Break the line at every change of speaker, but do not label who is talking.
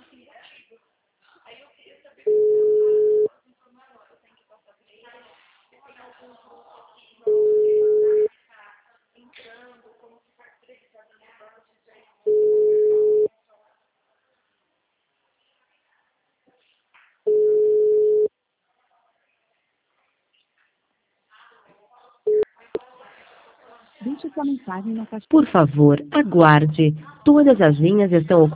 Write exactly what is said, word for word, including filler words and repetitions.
Deixe sua mensagem na caixa. Por favor, aguarde. Todas as linhas estão ocupadas.